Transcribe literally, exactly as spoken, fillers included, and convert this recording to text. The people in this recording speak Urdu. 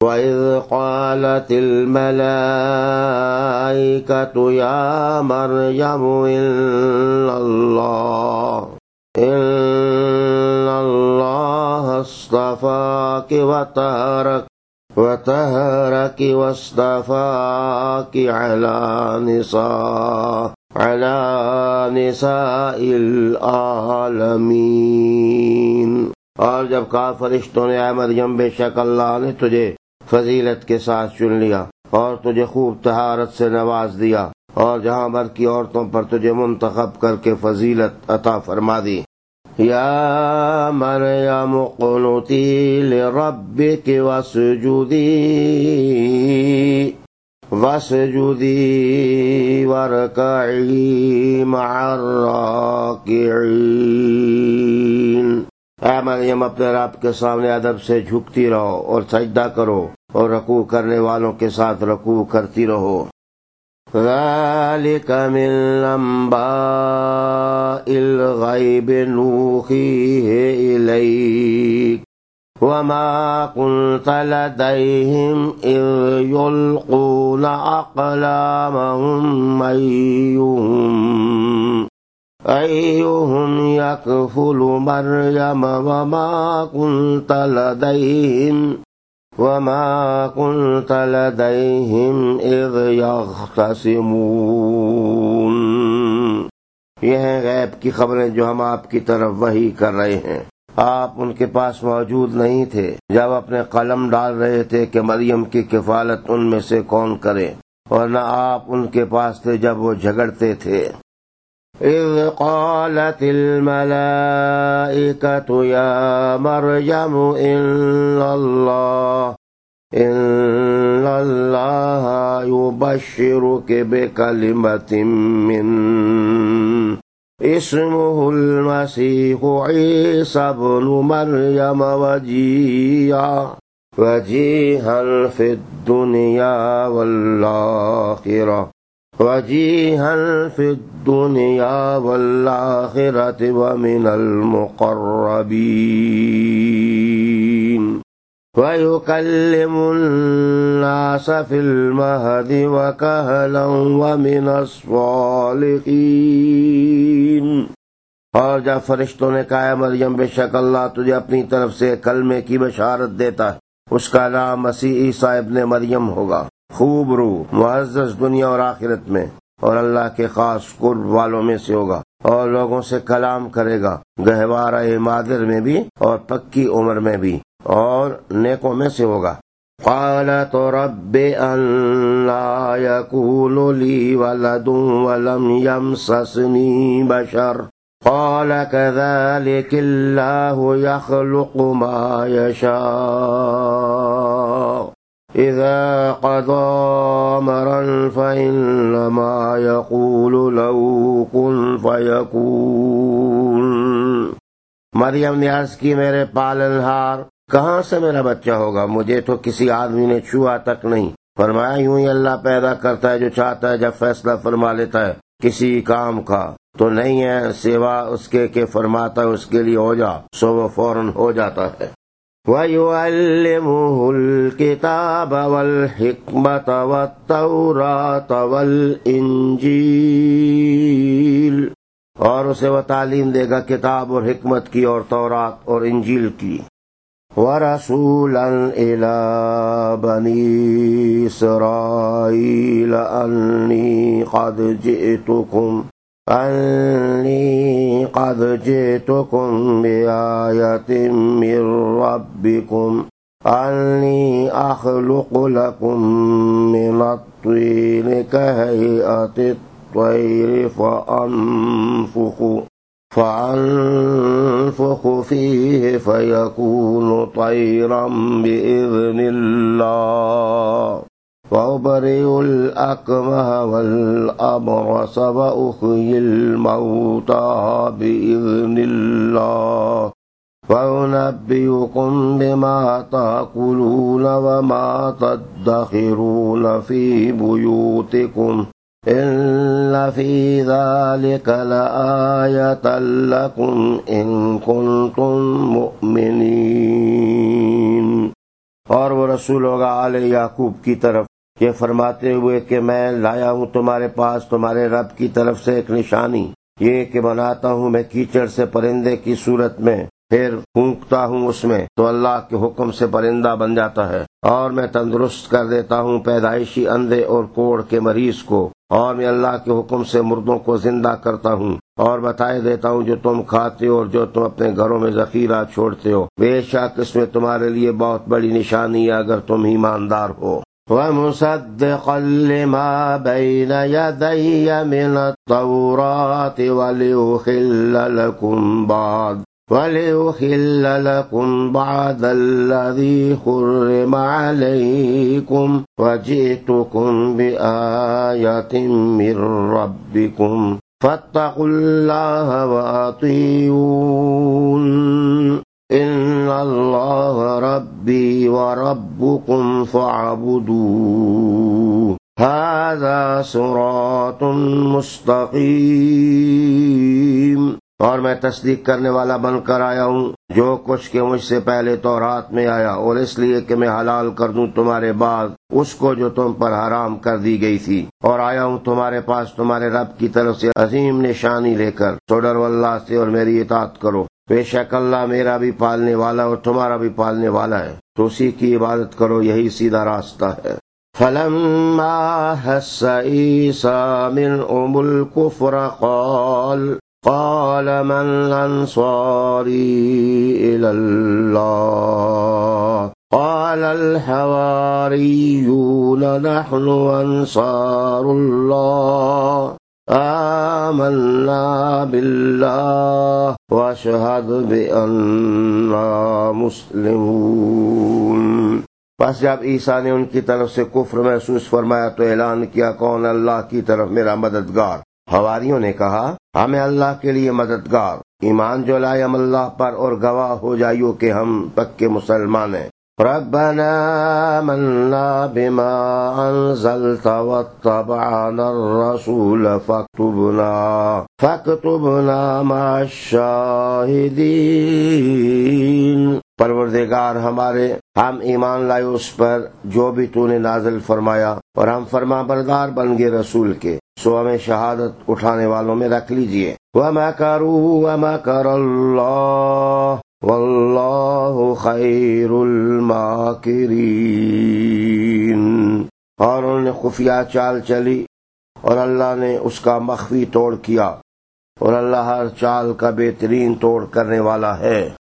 وَإِذْ قَالَتِ الْمَلَائِكَةُ يَا مَرْيَمُ إِنَّ اللَّهَ إِنَّ اللَّهَ اصْطَفَاكِ وَطَهَّرَكِ وَطَهَّرَكِ وَاصْطَفَاكِ عَلَى نِسَاءِ عَلَى نِسَاءِ الْعَالَمِينَ۔ اور جب کہا فرشتوں نے، اے مریم بے شک اللہ نے تجھے فضیلت کے ساتھ چن لیا اور تجھے خوب طہارت سے نواز دیا اور جہاں بھر کی عورتوں پر تجھے منتخب کر کے فضیلت عطا فرما دی۔ یا مریم اقنتی لربک واسجدی واسجدی وارکعی مع الراکعین۔ اے مریم اپنے رب کے سامنے ادب سے جھکتی رہو اور سجدہ کرو اور رکوع کرنے والوں کے ساتھ رکوع کرتی رہو۔ ذالک من انباء الغیب نوحیہ الیک وما كنت لديهم إذ يلقون أقلامهم أيهم أيهم يكفل مريم وما كنت لديهم وما كنت لديهم إذ يختصمون۔ یہ ہیں غیب کی خبریں جو ہم آپ کی طرف وحی کر رہے ہیں، آپ ان کے پاس موجود نہیں تھے جب اپنے قلم ڈال رہے تھے کہ مریم کی کفالت ان میں سے کون کرے، اور نہ آپ ان کے پاس تھے جب وہ جھگڑتے تھے۔ اذ قالت الملائکۃ یا مریم ان اللہ ان اللہ یبشرک بکلمۃ من اسمہ المسیح عیسی ابن مریم وجیہا وجیہا فی الدنیا والآخرہ وجیہا فی الدنیا والآخرۃ ومن المقربین وَيُكَلِّمُ النَّاسَ فِي الْمَهْدِ وَكَهْلًا وَمِنَ الصَّالِحِينَ۔ اور جب فرشتوں نے کہا اے مریم بے شک اللہ تجھے اپنی طرف سے کلمے کی بشارت دیتا ہے، اس کا نام مسیح عیسیٰ ابن مریم ہوگا، خوب روح، معزز دنیا اور آخرت میں، اور اللہ کے خاص قرب والوں میں سے ہوگا، اور لوگوں سے کلام کرے گا، گہوارہ مادر میں بھی اور پکی عمر میں بھی، اور نیکوں میں سے ہوگا۔ قالت رب أَنَّىٰ يَكُونُ لِي وَلَدٌ وَلَمْ يَمْسَسْنِي بَشَرٌ قَالَ كَذَٰلِكَ اللَّهُ يَخْلُقُ مَا يَشَاءُ إِذَا قَضَىٰ أَمْرًا فَإِنَّمَا يَقُولُ لَهُ كُن فَيَكُونُ۔ مریم نے عرض کی میرے پالنہار کہاں سے میرا بچہ ہوگا، مجھے تو کسی آدمی نے چھوا تک نہیں۔ فرمایا یوں ہی اللہ پیدا کرتا ہے جو چاہتا ہے، جب فیصلہ فرما لیتا ہے کسی کام کا تو نہیں ہے سوا اس کے کہ فرماتا ہے اس کے لیے ہو جا، سو وہ فوراً ہو جاتا ہے۔ وَيُعَلِّمُهُ الْكِتَابَ وَالْحِكْمَةَ وَالتَّوْرَاةَ وَالْإِنْجِيلَ، اور اسے وہ تعلیم دے گا کتاب اور حکمت کی اور تورات اور انجیل کی۔ وَرَسُولًا إِلَىٰ بَنِي إِسْرَائِيلَ أَنِّي قَدْ جِئْتُكُمْ أَنِّي قَدْ جِئْتُكُمْ بِآيَةٍ مِّن رَّبِّكُمْ أَنِّي أَخْلُقُ لَكُم مِّنَ الطِّينِ كَهَيْئَةِ الطَّيْرِ فَأَنفُخُ فَأَنفُخُ فِيهِ فَيَكُونُ طَيْرًا بِإِذْنِ اللَّهِ وَأُبْرِئُ الْأَكْمَهَ وَالْأَبْرَصَ وَأُحْيِي الْمَوْتَىٰ بِإِذْنِ اللَّهِ وَأُنَبِّئُكُم بِمَا تَأْكُلُونَ وَمَا تَدَّخِرُونَ فِي بُيُوتِكُمْ إِنَّ فِي ذَلِكَ لَآيَةً لَكُمْ إِن كُنتُم مُّؤْمِنِينَ۔ اور وہ رسول ہوگا آل یعقوب کی طرف، یہ فرماتے ہوئے کہ میں لایا ہوں تمہارے پاس تمہارے رب کی طرف سے ایک نشانی، یہ کہ بناتا ہوں میں کیچڑ سے پرندے کی صورت میں، پھر پھونکتا ہوں اس میں تو اللہ کے حکم سے پرندہ بن جاتا ہے، اور میں تندرست کر دیتا ہوں پیدائشی اندھے اور کوڑ کے مریض کو، اور میں اللہ کے حکم سے مردوں کو زندہ کرتا ہوں، اور بتائے دیتا ہوں جو تم کھاتے ہو اور جو تم اپنے گھروں میں ذخیرہ چھوڑتے ہو، بے شک اس میں تمہارے لیے بہت بڑی نشانی ہے اگر تم ایماندار ہو۔ وَمُصَدِّقًا لِمَا بَيْنَ يَدَيَّ مِنَ التَّوْرَاةِ وَلِأُحِلَّ لَكُمْ بَعْضَ وَلِأُحِلَّ لَكُمْ بَعْضَ الَّذِي حُرِّمَ عَلَيْكُمْ وَجِئْتُكُمْ بِآيَةٍ مِّن رَّبِّكُمْ فَاتَّقُوا اللَّهَ وَأَطِيعُونِ إِنَّ اللَّهَ رَبِّي وَرَبُّكُمْ فَاعْبُدُوهُ هَذَا صِرَاطٌ مُسْتَقِيمٌ۔ اور میں تصدیق کرنے والا بن کر آیا ہوں جو کچھ کہ مجھ سے پہلے تورات میں آیا، اور اس لیے کہ میں حلال کر دوں تمہارے بعد اس کو جو تم پر حرام کر دی گئی تھی، اور آیا ہوں تمہارے پاس تمہارے رب کی طرف سے عظیم نشانی لے کر، تو ڈرو اللہ سے اور میری اطاعت کرو، بے شک اللہ میرا بھی پالنے والا اور تمہارا بھی پالنے والا ہے، تو اسی کی عبادت کرو، یہی سیدھا راستہ ہے۔ فَلَمَّا أَحَسَّ عِيسَىٰ مِنْهُمُ الْكُفْرَ قَالَ قال من أنصاري إلى الله قال الحواريون نحن أنصار الله آمنا بالله واشهد بأننا مسلمون۔ پس جب عیسیٰ نے ان کی طرف سے کفر محسوس فرمایا تو اعلان کیا، کون اللہ کی طرف میرا مددگار؟ حواریوں نے کہا ہمیں اللہ کے لیے مددگار، ایمان جو لائے ہم اللہ پر اور گواہ ہو جائیو کہ ہم پکے مسلمان ہیں۔ ربنا آمنا بما انزلت واتبعنا الرسول فاکتبنا فاکتبنا مع الشاہدین۔ پروردگار ہمارے، ہم ایمان لائے اس پر جو بھی تو نے نازل فرمایا، اور ہم فرما بردار بن گئے رسول کے، سو ہمیں شہادت اٹھانے والوں میں رکھ لیجئے۔ وَمَكَرُوا وَمَكَرَ اللَّهُ وَاللَّهُ خَيْرُ الْمَاكِرِينَ۔ اور انہوں نے خفیہ چال چلی اور اللہ نے اس کا مخفی توڑ کیا، اور اللہ ہر چال کا بہترین توڑ کرنے والا ہے۔